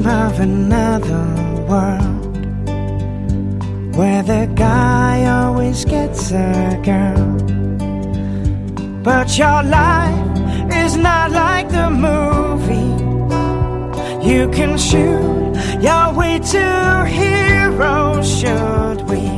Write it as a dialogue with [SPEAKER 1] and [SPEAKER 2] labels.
[SPEAKER 1] of another world, where the guy always gets a girl. But your life is not like the movie. You can shoot your way to heroes, should we?